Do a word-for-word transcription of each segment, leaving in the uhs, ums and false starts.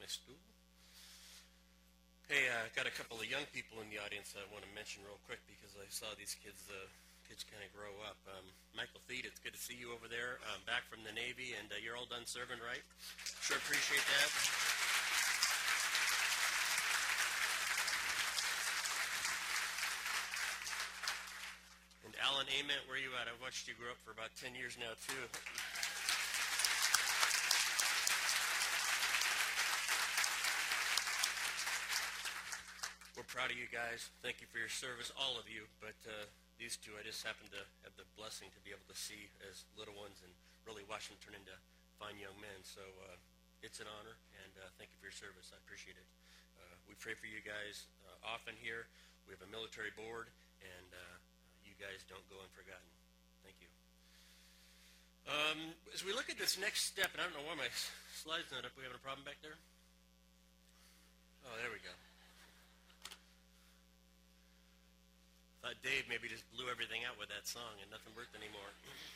stool. Hey, I uh, got a couple of young people in the audience I want to mention real quick because I saw these kids uh, kids kind of grow up. Um, Michael Feed, it's good to see you over there, um, back from the Navy, and uh, you're all done serving, right? Sure appreciate that. And Alan Ament, where are you at? I've watched you grow up for about ten years now, too. We're proud of you guys. Thank you for your service, all of you. But uh, these two, I just happened to have the blessing to be able to see as little ones and really watch them turn into fine young men. So uh, it's an honor, and uh, thank you for your service. I appreciate it. Uh, we pray for you guys uh, often here. We have a military board, and uh, you guys don't go unforgotten. Thank you. Um, as we look at this next step, and I don't know why my slide's not up. We having a problem back there? Oh, there we go. Thought Dave maybe just blew everything out with that song and nothing worked anymore.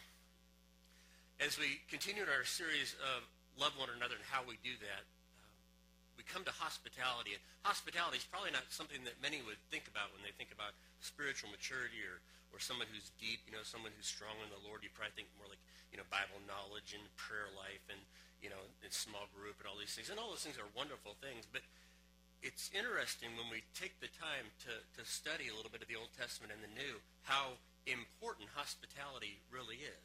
As we continued our series of Love One Another and how we do that, uh, we come to hospitality. And hospitality is probably not something that many would think about when they think about spiritual maturity or, or someone who's deep, you know, someone who's strong in the Lord. You probably think more like, you know, Bible knowledge and prayer life and, you know, and small group and all these things. And all those things are wonderful things, but it's interesting when we take the time to, to study a little bit of the Old Testament and the New, how important hospitality really is.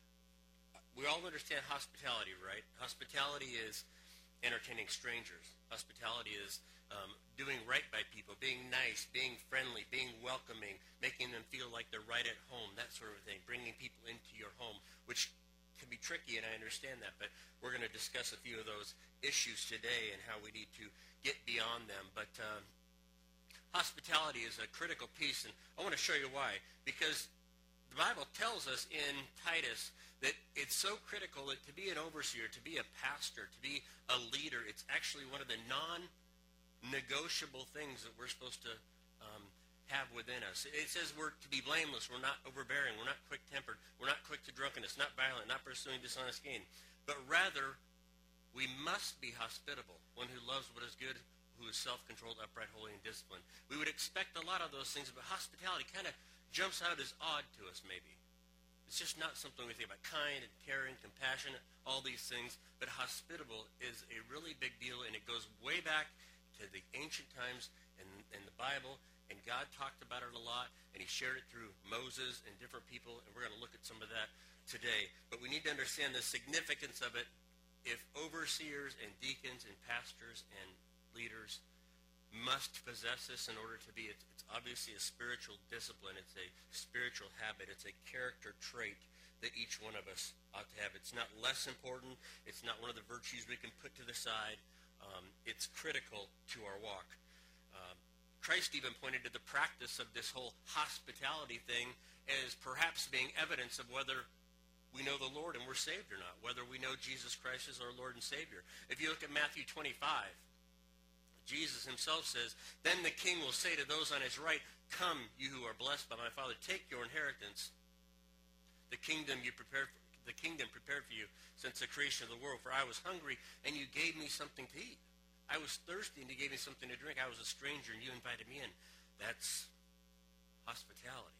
We all understand hospitality, right? Hospitality is entertaining strangers. Hospitality is um, doing right by people, being nice, being friendly, being welcoming, making them feel like they're right at home, that sort of thing, bringing people into your home, which can be tricky, and I understand that, but we're going to discuss a few of those issues today and how we need to get beyond them. But um, hospitality is a critical piece, and I want to show you why. Because the Bible tells us in Titus that it's so critical that to be an overseer, to be a pastor, to be a leader, it's actually one of the non-negotiable things that we're supposed to um, have within us. It says we're to be blameless, we're not overbearing, we're not quick-tempered, we're not quick to drunkenness, not violent, not pursuing dishonest gain, but rather we must be hospitable, one who loves what is good, who is self-controlled, upright, holy, and disciplined. We would expect a lot of those things, but hospitality kind of jumps out as odd to us, maybe. It's just not something we think about. Kind and caring, compassionate, all these things, but hospitable is a really big deal, and it goes way back to the ancient times in, in the Bible, and God talked about it a lot, and he shared it through Moses and different people, and we're going to look at some of that today. But we need to understand the significance of it. If overseers and deacons and pastors and leaders must possess this in order to be, it's, it's obviously a spiritual discipline. It's a spiritual habit. It's a character trait that each one of us ought to have. It's not less important. It's not one of the virtues we can put to the side. Um, it's critical to our walk. Um, Christ even pointed to the practice of this whole hospitality thing as perhaps being evidence of whether we know the Lord and we're saved or not, whether we know Jesus Christ is our Lord and Savior. If you look at Matthew twenty-five, Jesus himself says, "Then the king will say to those on his right, 'Come, you who are blessed by my Father, take your inheritance, the kingdom you prepared for, the kingdom prepared for you since the creation of the world. For I was hungry, and you gave me something to eat. I was thirsty, and you gave me something to drink. I was a stranger, and you invited me in.'" That's hospitality.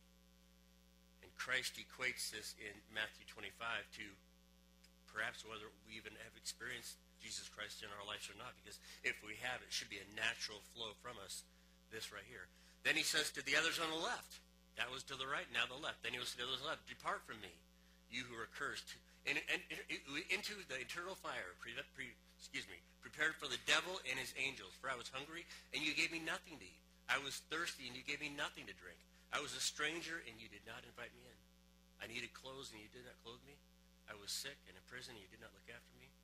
And Christ equates this in Matthew twenty-five to perhaps whether we even have experienced Jesus Christ in our lives or not, because if we have, it should be a natural flow from us, this right here. Then he says to the others on the left, that was to the right, now the left. Then he will say to those on the left, "Depart from me, you who are cursed, and, and, and into the eternal fire, pre, pre, excuse me, prepared for the devil and his angels. For I was hungry, and you gave me nothing to eat. I was thirsty, and you gave me nothing to drink. I was a stranger, and you did not invite me in. I needed clothes, and you did not clothe me. I was sick and in prison, and you did not look after me."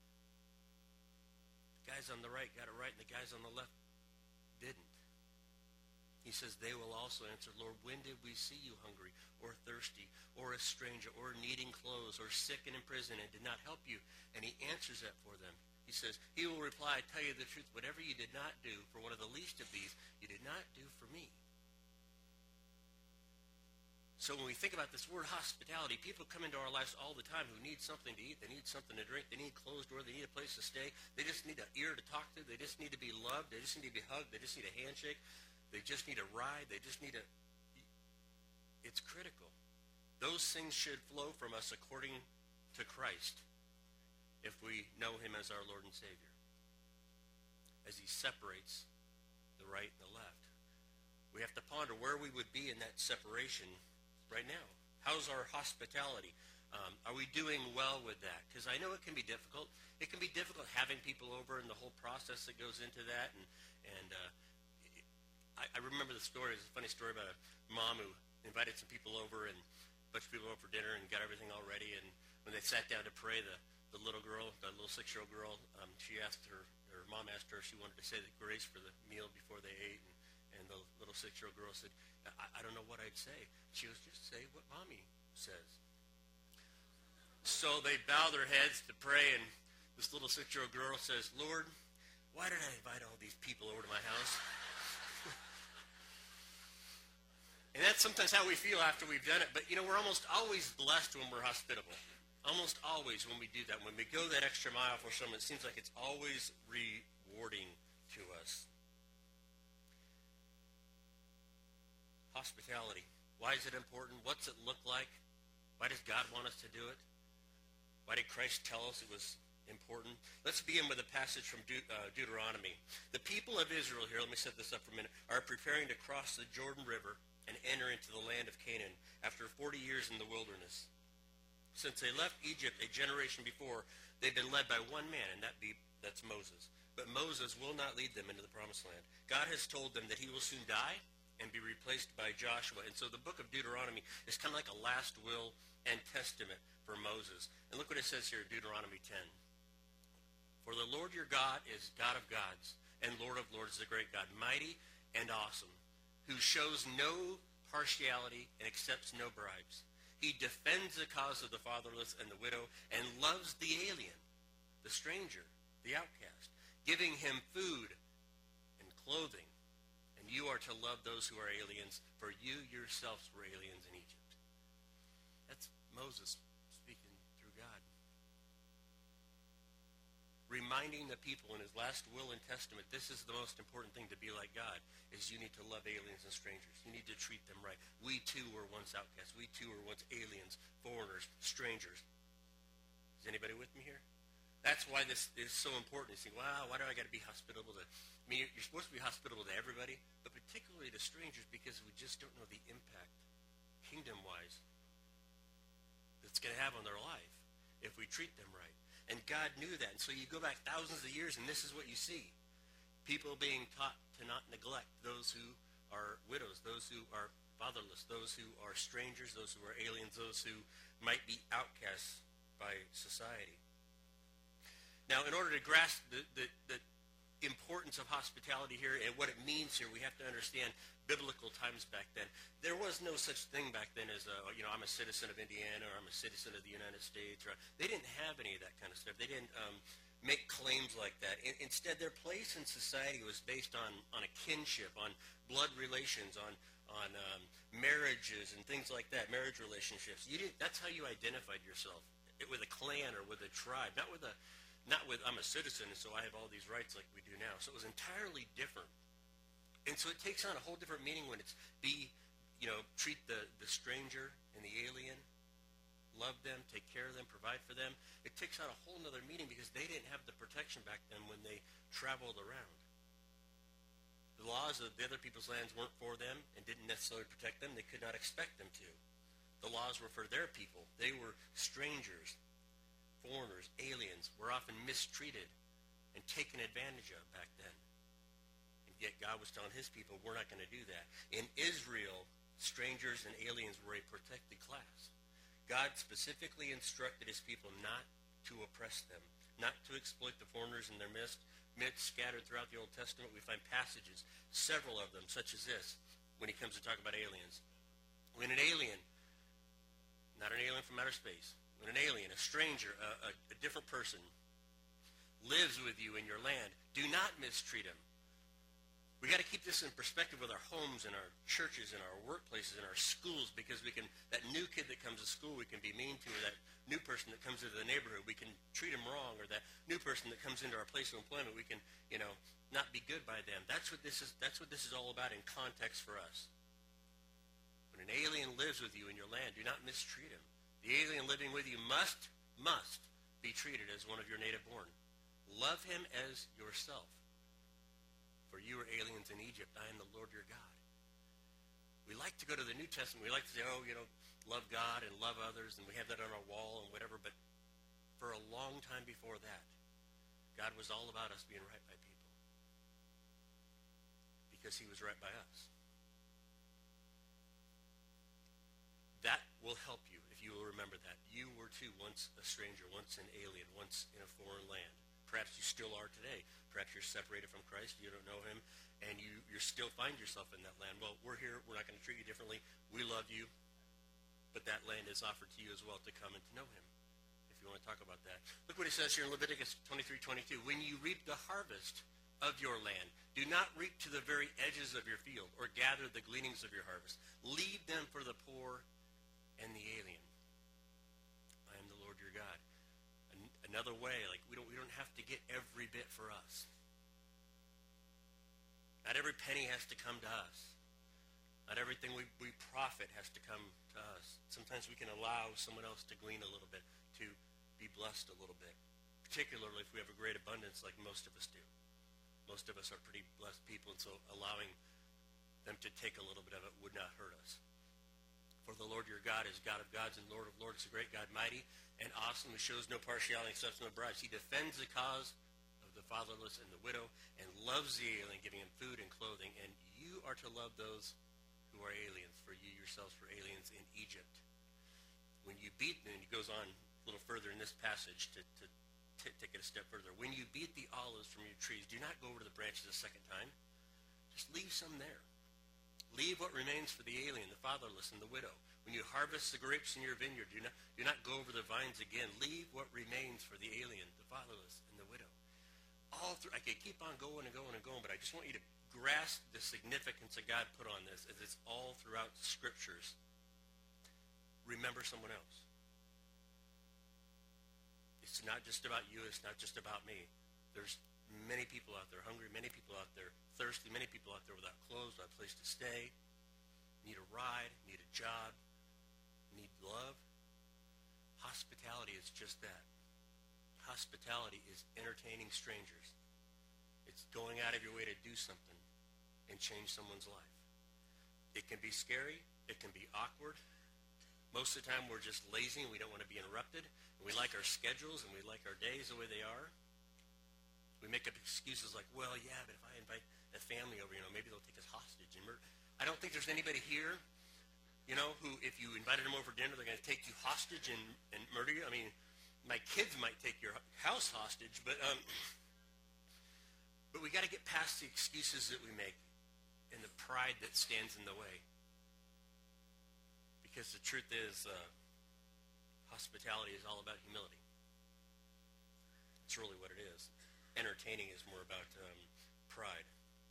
The guys on the right got it right, and the guys on the left didn't. He says, they will also answer, "Lord, when did we see you hungry or thirsty or a stranger or needing clothes or sick and in prison and did not help you?" And he answers that for them. He says, he will reply, "I tell you the truth, whatever you did not do for one of the least of these, you did not do for me." So when we think about this word hospitality, people come into our lives all the time who need something to eat, they need something to drink, they need clothes to wear, they need a place to stay, they just need an ear to talk to, they just need to be loved, they just need to be hugged, they just need a handshake, they just need a ride, they just need a... It's critical. Those things should flow from us according to Christ if we know him as our Lord and Savior, as he separates the right and the left. We have to ponder where we would be in that separation right now. How's our hospitality? Um, are we doing well with that? Because I know it can be difficult. It can be difficult having people over and the whole process that goes into that. And, and uh, I, I remember the story. It's a funny story about a mom who invited some people over and a bunch of people over for dinner and got everything all ready. And when they sat down to pray, the, the little girl, the little six-year-old girl, um, she asked her, her mom asked her if she wanted to say the grace for the meal before they ate. And, and the little six-year-old girl said, I, I don't know what I'd say. She goes, just say what Mommy says. So they bow their heads to pray, and this little six-year-old girl says, Lord, why did I invite all these people over to my house? And that's sometimes how we feel after we've done it. But, you know, we're almost always blessed when we're hospitable. Almost always when we do that. When we go that extra mile for someone, it seems like it's always rewarding to us. Hospitality. Why is it important? What's it look like? Why does God want us to do it? Why did Christ tell us it was important? Let's begin with a passage from De- uh, Deuteronomy. The people of Israel here, let me set this up for a minute, are preparing to cross the Jordan River and enter into the land of Canaan after forty years in the wilderness. Since they left Egypt a generation before, they've been led by one man, and that be, that's Moses. But Moses will not lead them into the promised land. God has told them that he will soon die and be replaced by Joshua. And so the book of Deuteronomy is kind of like a last will and testament for Moses. And look what it says here in Deuteronomy ten. For the Lord your God is God of gods and Lord of lords, the great God, mighty and awesome, who shows no partiality and accepts no bribes. He defends the cause of the fatherless and the widow and loves the alien, the stranger, the outcast, giving him food and clothing. And you are to love those who are aliens, for you yourselves were aliens in Egypt. That's Moses speaking through God. Reminding the people in his last will and testament, this is the most important thing to be like God, is you need to love aliens and strangers. You need to treat them right. We too were once outcasts. We too were once aliens, foreigners, strangers. Is anybody with me here? That's why this is so important. You think, wow, why do I got to be hospitable to... I mean, you're supposed to be hospitable to everybody, but particularly to strangers, because we just don't know the impact, kingdom-wise, that's going to have on their life if we treat them right. And God knew that. And so you go back thousands of years, and this is what you see. People being taught to not neglect those who are widows, those who are fatherless, those who are strangers, those who are aliens, those who might be outcasts by society. Now, in order to grasp the, the, the importance of hospitality here and what it means here, we have to understand biblical times back then. There was no such thing back then as, a, you know, I'm a citizen of Indiana or I'm a citizen of the United States. Or, they didn't have any of that kind of stuff. They didn't um, make claims like that. In, instead, their place in society was based on, on a kinship, on blood relations, on, on um, marriages and things like that, marriage relationships. You didn't, that's how you identified yourself, it, with a clan or with a tribe, not with a Not with, I'm a citizen, and so I have all these rights like we do now. So it was entirely different. And so it takes on a whole different meaning when it's be, you know, treat the, the stranger and the alien, love them, take care of them, provide for them. It takes on a whole other meaning because they didn't have the protection back then when they traveled around. The laws of the other people's lands weren't for them and didn't necessarily protect them. They could not expect them to. The laws were for their people. They were strangers. Foreigners, aliens, were often mistreated and taken advantage of back then. And yet God was telling his people, we're not going to do that. In Israel, strangers and aliens were a protected class. God specifically instructed his people not to oppress them, not to exploit the foreigners in their midst. Midst scattered throughout the Old Testament, we find passages, several of them, such as this, when he comes to talk about aliens. When an alien, not an alien from outer space, when an alien, a stranger, a, a, a different person, lives with you in your land, do not mistreat him. We got to keep this in perspective with our homes and our churches and our workplaces and our schools, because we can, that new kid that comes to school we can be mean to, or that new person that comes into the neighborhood, we can treat them wrong, or that new person that comes into our place of employment, we can, you know, not be good by them. That's what this is, that's what this is all about in context for us. When an alien lives with you in your land, do not mistreat him. The alien living with you must, must be treated as one of your native born. Love him as yourself. For you were aliens in Egypt. I am the Lord your God. We like to go to the New Testament. We like to say, oh, you know, love God and love others, and we have that on our wall and whatever. But for a long time before that, God was all about us being right by people, because he was right by us. That will help you if you will remember that. You were too once a stranger, once an alien, once in a foreign land. Perhaps you still are today. Perhaps you're separated from Christ, you don't know him, and you you still find yourself in that land. Well, we're here. We're not going to treat you differently. We love you, but that land is offered to you as well to come and to know him, if you want to talk about that. Look what he says here in Leviticus twenty-three twenty-two. When you reap the harvest of your land, do not reap to the very edges of your field or gather the gleanings of your harvest. Leave them for the poor and the alien. I am the Lord your God. Another way, like we don't we don't have to get every bit for us. Not every penny has to come to us. Not everything we, we profit has to come to us. Sometimes we can allow someone else to glean a little bit, to be blessed a little bit, particularly if we have a great abundance like most of us do. Most of us are pretty blessed people, and so allowing them to take a little bit of it would not hurt us. For the Lord your God is God of gods and Lord of lords, the great God, mighty and awesome, who shows no partiality and accepts no bribes. He defends the cause of the fatherless and the widow, and loves the alien, giving him food and clothing. And you are to love those who are aliens, for you yourselves were aliens in Egypt. When you beat, and he goes on a little further in this passage to, to t- take it a step further. When you beat the olives from your trees, do not go over to the branches a second time. Just leave some there. Leave what remains for the alien, the fatherless, and the widow. When you harvest the grapes in your vineyard, do not, do not go over the vines again. Leave what remains for the alien, the fatherless, and the widow. All through, I could keep on going and going and going, but I just want you to grasp the significance that God put on this, as it's all throughout the scriptures. Remember someone else. It's not just about you. It's not just about me. There's many people out there hungry, many people out there thirsty, many people out there without clothes, without a place to stay, need a ride, need a job, need love. Hospitality is just that. Hospitality is entertaining strangers. It's going out of your way to do something and change someone's life. It can be scary. It can be awkward. Most of the time we're just lazy and we don't want to be interrupted. And we like our schedules and we like our days the way they are. We make up excuses like, well, yeah, but if I invite a family over, you know, maybe they'll take us hostage and murder. I don't think there's anybody here, you know, who, if you invited them over for dinner, they're going to take you hostage and, and murder you. I mean, my kids might take your house hostage, but um, but we got to get past the excuses that we make and the pride that stands in the way. Because the truth is, uh, hospitality is all about humility. It's really what it is. Entertaining is more about um, pride.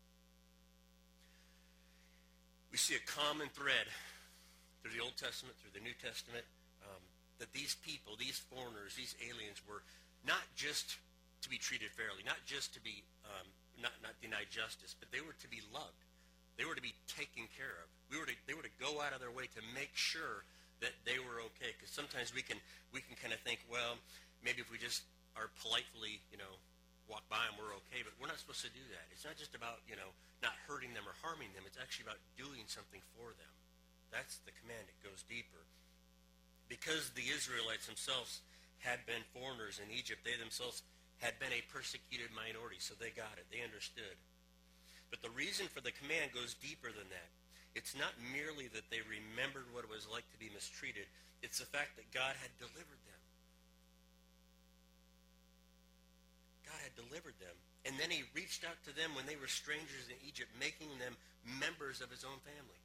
We see a common thread through the Old Testament, through the New Testament, um, that these people, these foreigners, these aliens were not just to be treated fairly, not just to be um, not, not denied justice, but they were to be loved. They were to be taken care of. We were to, they were to go out of their way to make sure that they were okay. Because sometimes we can we can kind of think, well, maybe if we just are politely, you know, walk by them, we're okay. But we're not supposed to do that. It's not just about, you know, not hurting them or harming them. It's actually about doing something for them. That's the command. It goes deeper. Because the Israelites themselves had been foreigners in Egypt, they themselves had been a persecuted minority, so they got it. They understood. But the reason for the command goes deeper than that. It's not merely that they remembered what it was like to be mistreated. It's the fact that God had delivered them. God had delivered them. And then he reached out to them when they were strangers in Egypt, making them members of his own family.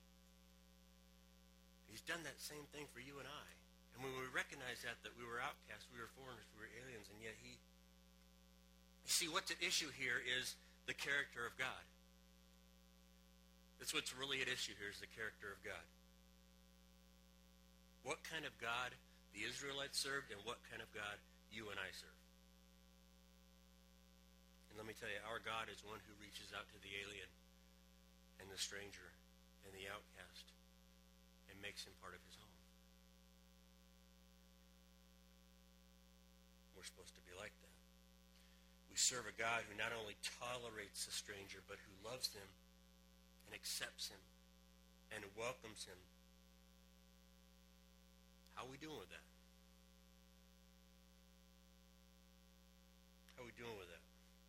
He's done that same thing for you and I. And when we recognize that, that we were outcasts, we were foreigners, we were aliens, and yet he... You see, what's at issue here is the character of God. That's what's really at issue here, is the character of God. What kind of God the Israelites served and what kind of God you and I serve. And let me tell you, our God is one who reaches out to the alien and the stranger and the outcast and makes him part of his home. We're supposed to be like that. We serve a God who not only tolerates the stranger, but who loves him and accepts him and welcomes him. How are we doing with that? How are we doing with that?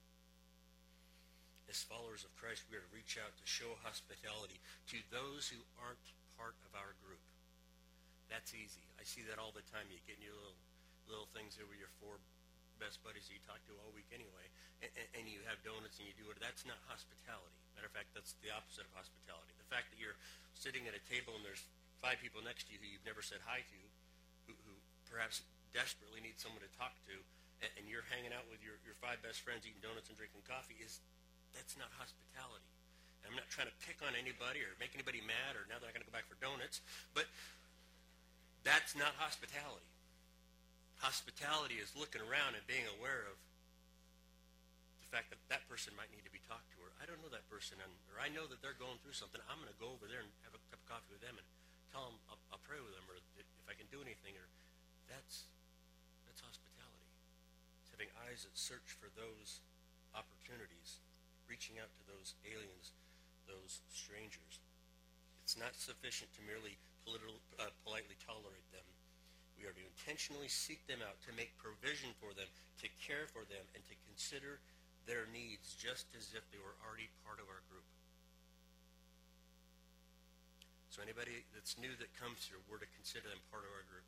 As followers of Christ, we are to reach out to show hospitality to those who aren't part of our group. That's easy. I see that all the time. You get your little little things over your four best buddies that you talk to all week anyway, and, and you have donuts and you do it. That's not hospitality. Matter of fact, that's the opposite of hospitality. The fact that you're sitting at a table and there's five people next to you who you've never said hi to, who, who perhaps desperately need someone to talk to, and, and you're hanging out with your, your five best friends eating donuts and drinking coffee, is that's not hospitality. And I'm not trying to pick on anybody or make anybody mad, or now they're not going to go back for donuts, but that's not hospitality. Hospitality is looking around and being aware of the fact that that person might need to be talked to, or I don't know that person, and, or I know that they're going through something. I'm going to go over there and have a cup of coffee with them and tell them I'll, I'll pray with them, or if I can do anything. Or that's that's hospitality. It's having eyes that search for those opportunities, reaching out to those aliens, those strangers. It's not sufficient to merely politi- uh, politely tolerate them. We are to intentionally seek them out, to make provision for them, to care for them, and to consider their needs just as if they were already part of our group. So anybody that's new that comes here, we're to consider them part of our group.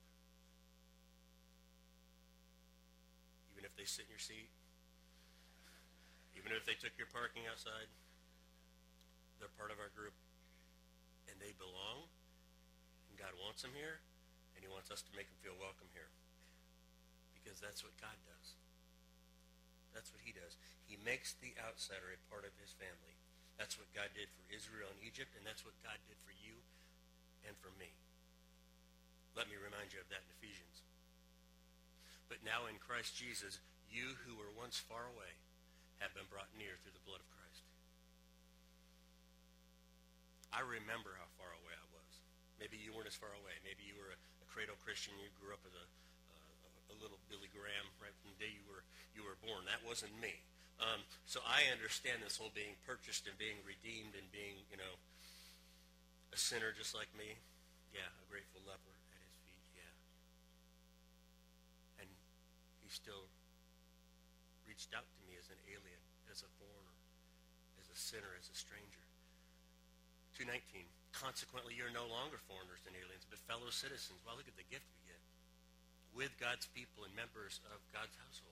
Even if they sit in your seat, even if they took your parking outside, they're part of our group. And they belong, and God wants them here, and he wants us to make them feel welcome here. Because that's what God does. That's what he does. He makes the outsider a part of his family. That's what God did for Israel and Egypt, and that's what God did for you and for me. Let me remind you of that in Ephesians. But now in Christ Jesus, you who were once far away have been brought near through the blood of Christ. I remember how far away I was. Maybe you weren't as far away. Maybe you were a, a cradle Christian. You grew up as a, a, a little Billy Graham right from the day you were you were born. That wasn't me. Um, so I understand this whole being purchased and being redeemed and being, you know, a sinner just like me. Yeah, a grateful leper at his feet. Yeah. And he still reached out to me as an alien, as a foreigner, as a sinner, as a stranger. two nineteen, consequently, you're no longer foreigners and aliens, but fellow citizens. Well, look at the gift we get. With God's people and members of God's household.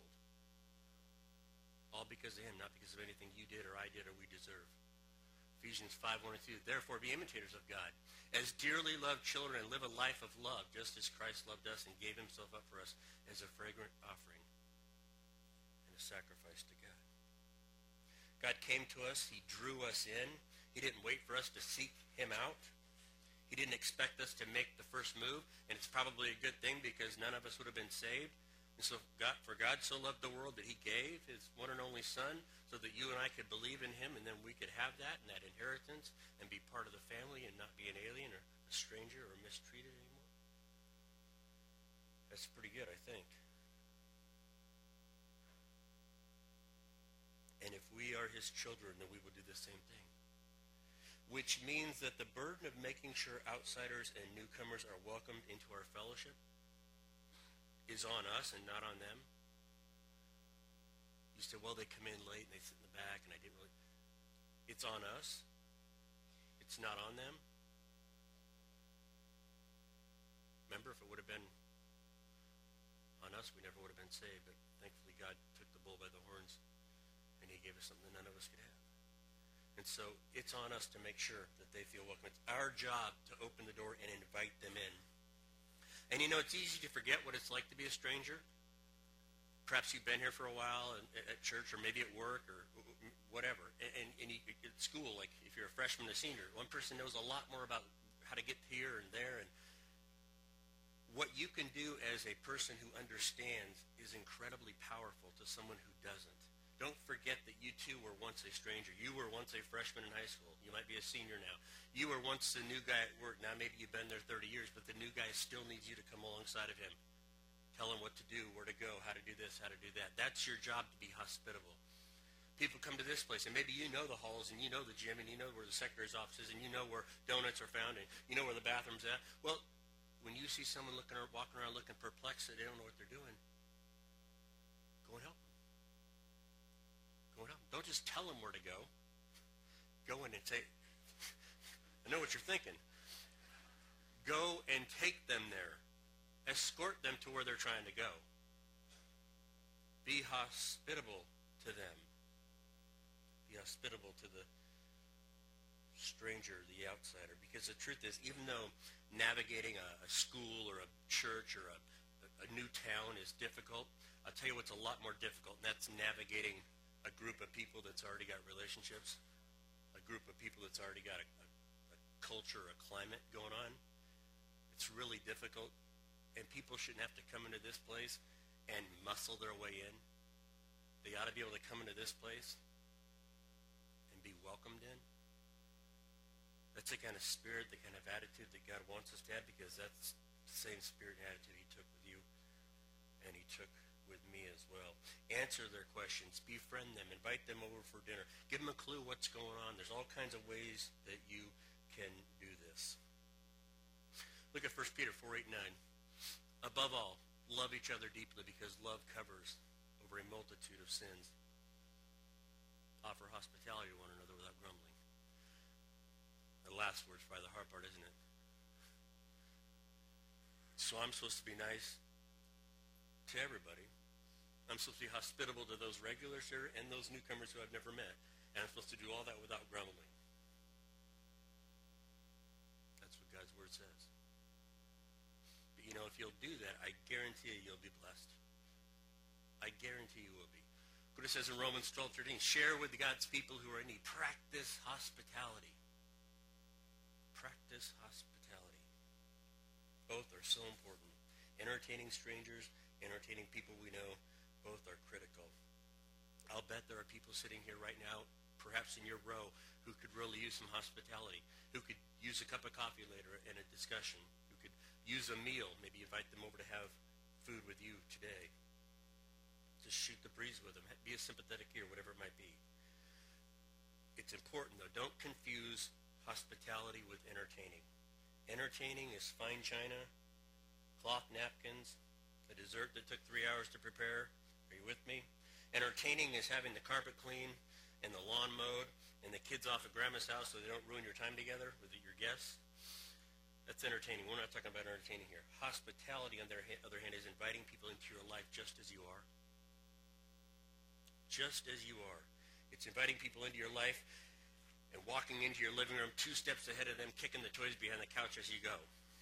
All because of him, not because of anything you did or I did or we deserve. Ephesians five, one and two, therefore be imitators of God, as dearly loved children, and live a life of love, just as Christ loved us and gave himself up for us as a fragrant offering and a sacrifice to God. God came to us. He drew us in. He didn't wait for us to seek him out. He didn't expect us to make the first move, and it's probably a good thing because none of us would have been saved. And so God, for God so loved the world that he gave his one and only son so that you and I could believe in him, and then we could have that and that inheritance and be part of the family and not be an alien or a stranger or mistreated anymore. That's pretty good, I think. And if we are his children, then we will do the same thing. Which means that the burden of making sure outsiders and newcomers are welcomed into our fellowship is on us and not on them. You say, well, they come in late and they sit in the back and I didn't really. It's on us. It's not on them. Remember, if it would have been on us, we never would have been saved. But thankfully, God took the bull by the horns and he gave us something that none of us could have. And so it's on us to make sure that they feel welcome. It's our job to open the door and invite them in. And you know, it's easy to forget what it's like to be a stranger. Perhaps you've been here for a while and, at church or maybe at work or whatever. And, and you, at school, like if you're a freshman or senior, one person knows a lot more about how to get here and there. And what you can do as a person who understands is incredibly powerful to someone who doesn't. Don't forget that you too were once a stranger. You were once a freshman in high school. You might be a senior now. You were once the new guy at work. Now maybe you've been there thirty years, but the new guy still needs you to come alongside of him. Tell him what to do, where to go, how to do this, how to do that. That's your job, to be hospitable. People come to this place, and maybe you know the halls, and you know the gym, and you know where the secretary's office is, and you know where donuts are found, and you know where the bathroom's at. Well, when you see someone looking or walking around looking perplexed, that they don't know what they're doing, go and help them. Go and help them. Don't just tell them where to go. Go in and say, I know what you're thinking. Go and take them there. Escort them to where they're trying to go. Be hospitable to them. Be hospitable to the stranger, the outsider. Because the truth is, even though navigating a, a school or a church or a, a, a new town is difficult, I'll tell you what's a lot more difficult, and that's navigating a group of people that's already got relationships, a group of people that's already got a, a, a culture, a climate going on. It's really difficult. And people shouldn't have to come into this place and muscle their way in. They ought to be able to come into this place and be welcomed in. That's the kind of spirit, the kind of attitude that God wants us to have, because that's the same spirit and attitude he took with you and he took with me as well. Answer their questions. Befriend them. Invite them over for dinner. Give them a clue what's going on. There's all kinds of ways that you can do this. Look at First Peter four, eight, nine. Above all, love each other deeply, because love covers over a multitude of sins. Offer hospitality to one another without grumbling. The last word's probably the hard part, isn't it? So I'm supposed to be nice to everybody. I'm supposed to be hospitable to those regulars here and those newcomers who I've never met. And I'm supposed to do all that without grumbling. That's what God's word says. You know, if you'll do that, I guarantee you you'll be blessed. I guarantee you will be. What it says in Romans twelve, thirteen, share with God's people who are in need. Practice hospitality. Practice hospitality. Both are so important. Entertaining strangers, entertaining people we know, both are critical. I'll bet there are people sitting here right now, perhaps in your row, who could really use some hospitality, who could use a cup of coffee later in a discussion, use a meal, maybe invite them over to have food with you today. Just shoot the breeze with them. Be a sympathetic ear, whatever it might be. It's important, though. Don't confuse hospitality with entertaining. Entertaining is fine china, cloth napkins, a dessert that took three hours to prepare. Are you with me? Entertaining is having the carpet clean and the lawn mowed and the kids off at grandma's house so they don't ruin your time together with your guests. That's entertaining. We're not talking about entertaining here. Hospitality, on the other hand, is inviting people into your life just as you are. Just as you are. It's inviting people into your life and walking into your living room two steps ahead of them, kicking the toys behind the couch as you go.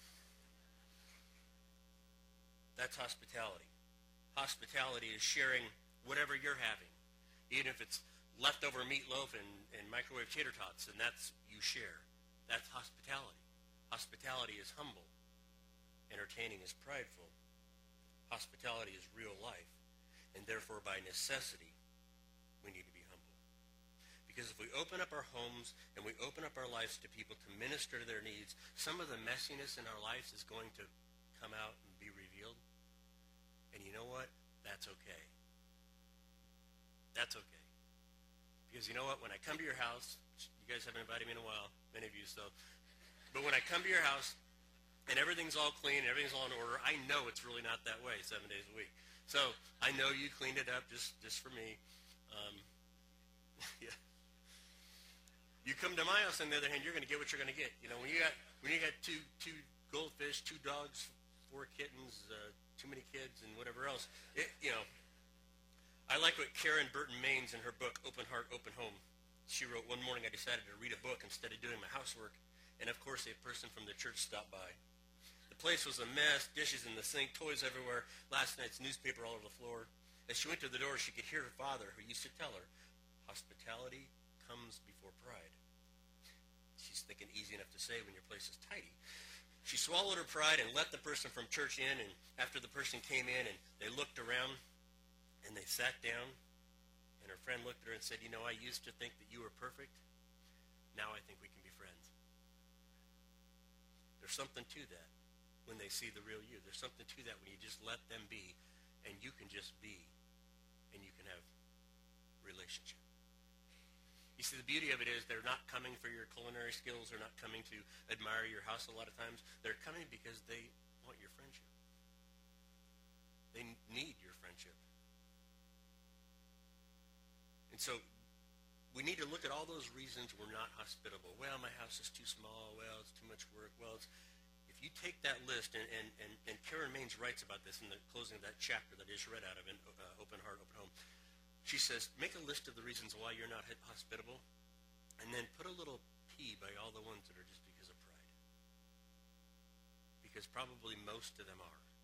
That's hospitality. Hospitality is sharing whatever you're having. Even if it's leftover meatloaf and, and microwave tater tots, and that's you share. That's hospitality. Hospitality is humble. Entertaining is prideful. Hospitality is real life. And therefore, by necessity, we need to be humble. Because if we open up our homes and we open up our lives to people to minister to their needs, some of the messiness in our lives is going to come out and be revealed. And you know what? That's okay. That's okay. Because you know what? When I come to your house, you guys haven't invited me in a while, many of you, so... But when I come to your house and everything's all clean, everything's all in order, I know it's really not that way seven days a week. So I know you cleaned it up just, just for me. Um, yeah. You come to my house, on the other hand, you're going to get what you're going to get. You know, when you got when you got two two goldfish, two dogs, four kittens, uh, too many kids, and whatever else, it, you know. I like what Karen Burton Maines in her book Open Heart, Open Home. She wrote, one morning I decided to read a book instead of doing my housework. And, of course, a person from the church stopped by. The place was a mess, dishes in the sink, toys everywhere, last night's newspaper all over the floor. As she went to the door, she could hear her father, who used to tell her, hospitality comes before pride. She's thinking easy enough to say when your place is tidy. She swallowed her pride and let the person from church in, and after the person came in and they looked around and they sat down, and her friend looked at her and said, you know, I used to think that you were perfect. Now I think we can be friends. There's something to that when they see the real you. There's something to that when you just let them be, and you can just be, and you can have relationship. You see, the beauty of it is they're not coming for your culinary skills. They're not coming to admire your house a lot of times. They're coming because they want your friendship. They need your friendship. And so we need to look at all those reasons we're not hospitable. Well, my house is too small. Well, it's too much work. Well, it's, if you take that list, and, and, and, and Karen Maines writes about this in the closing of that chapter that I just read out of in uh, Open Heart, Open Home. She says, make a list of the reasons why you're not hospitable, and then put a little P by all the ones that are just because of pride. Because probably most of them are.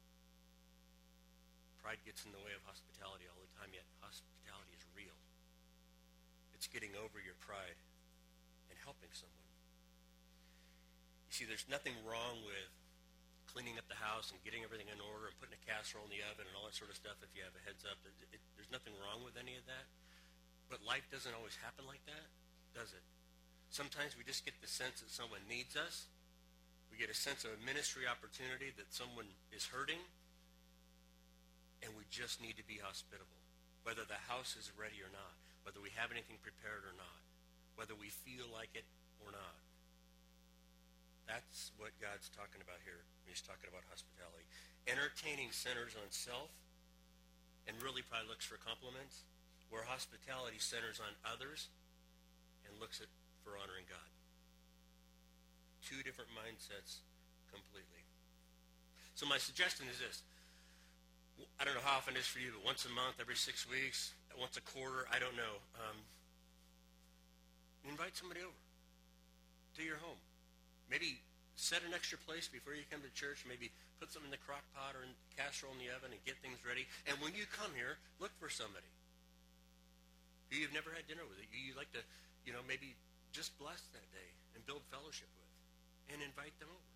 Pride gets in the way of hospitality all the time, yet hospitality is real. It's getting over your pride and helping someone. You see, there's nothing wrong with cleaning up the house and getting everything in order and putting a casserole in the oven and all that sort of stuff if you have a heads up. It, it, there's nothing wrong with any of that. But life doesn't always happen like that, does it? Sometimes we just get the sense that someone needs us. We get a sense of a ministry opportunity that someone is hurting, and we just need to be hospitable, whether the house is ready or not, whether we have anything prepared or not, whether we feel like it or not. That's what God's talking about here when he's talking about hospitality. Entertaining centers on self and really probably looks for compliments, where hospitality centers on others and looks at for honoring God. Two different mindsets completely. So my suggestion is this. I don't know how often it is for you, but once a month, every six weeks, once a quarter, I don't know. Um, invite somebody over to your home. Maybe set an extra place before you come to church. Maybe put something in the crock pot or in the casserole in the oven and get things ready. And when you come here, look for somebody who you've never had dinner with, who you like to, you know, maybe just bless that day and build fellowship with, and invite them over.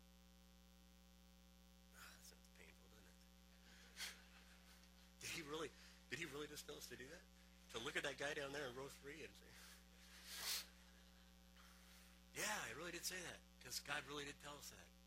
Ah, that sounds painful, doesn't it? Did he really, did he really just tell us to do that? To look at that guy down there in row three and say, yeah, I really did say that, because God really did tell us that.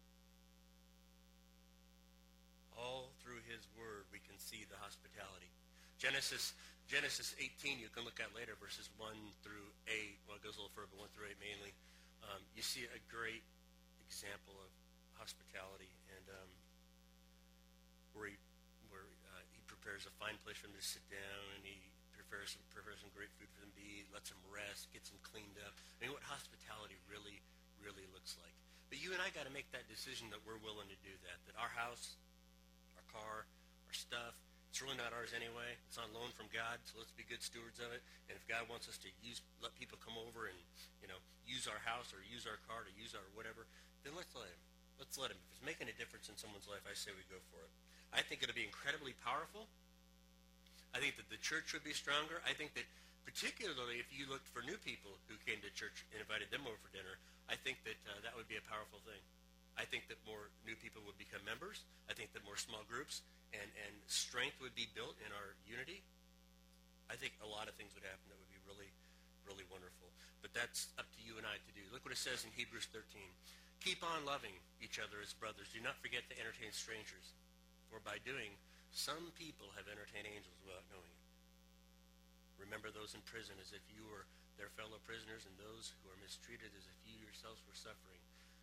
All through his word, we can see the hospitality. Genesis Genesis eighteen, you can look at later, verses one through eight. Well, it goes a little further, but one through eight mainly. Um, you see a great example of hospitality, and um, where he where uh, he prepares a fine place for them to sit down, and he prepares some, prepares some great food for them to eat, lets them rest, gets them cleaned up. I mean, what hospitality really, really looks like. But you and I got to make that decision that we're willing to do that, that our house, our car, our stuff, it's really not ours anyway. It's on loan from God, so let's be good stewards of it. And if God wants us to use, let people come over and, you know, use our house or use our car or use our whatever, then let's let him. Let's let him. If it's making a difference in someone's life, I say we go for it. I think it'll be incredibly powerful. I think that the church would be stronger. I think that particularly if you looked for new people who came to church and invited them over for dinner, I think that uh, that would be a powerful thing. I think that more new people would become members. I think that more small groups and, and strength would be built in our unity. I think a lot of things would happen that would be really, really wonderful. But that's up to you and I to do. Look what it says in Hebrews thirteen. Keep on loving each other as brothers. Do not forget to entertain strangers. For by doing, some people have entertained angels without knowing it. Remember those in prison as if you were their fellow prisoners, and those who are mistreated as if you yourselves were suffering.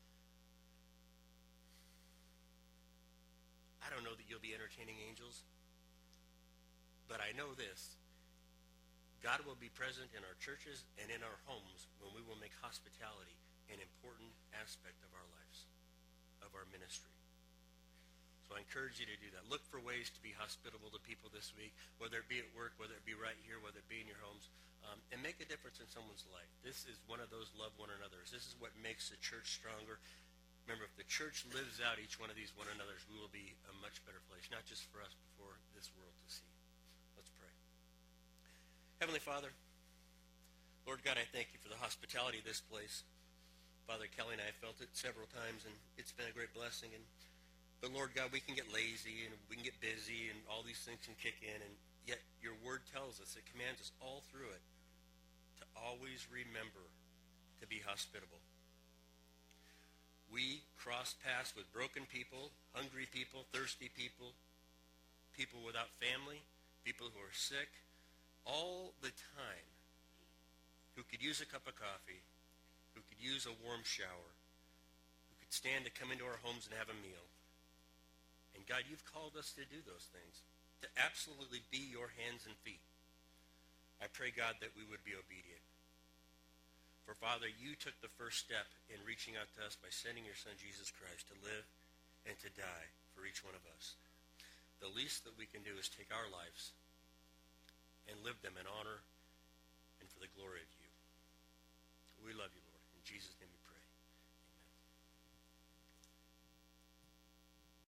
I don't know that you'll be entertaining angels, but I know this. God will be present in our churches and in our homes when we will make hospitality an important aspect of our lives, of our ministry. So I encourage you to do that. Look for ways to be hospitable to people this week, whether it be at work, whether it be right here, whether it be in your homes, um, and make a difference in someone's life. This is one of those love one another's. This is what makes the church stronger. Remember, if the church lives out each one of these one another's, we will be a much better place, not just for us, but for this world to see. Heavenly Father, Lord God, I thank you for the hospitality of this place. Father, Kelly and I felt it several times, and it's been a great blessing. And But Lord God, we can get lazy, and we can get busy, and all these things can kick in, and yet your word tells us, it commands us all through it to always remember to be hospitable. We cross paths with broken people, hungry people, thirsty people, people without family, people who are sick, all the time, who could use a cup of coffee, who could use a warm shower, who could stand to come into our homes and have a meal. And God, you've called us to do those things, to absolutely be your hands and feet. I pray, God, that we would be obedient. For, Father, you took the first step in reaching out to us by sending your Son, Jesus Christ, to live and to die for each one of us. The least that we can do is take our lives and live them in honor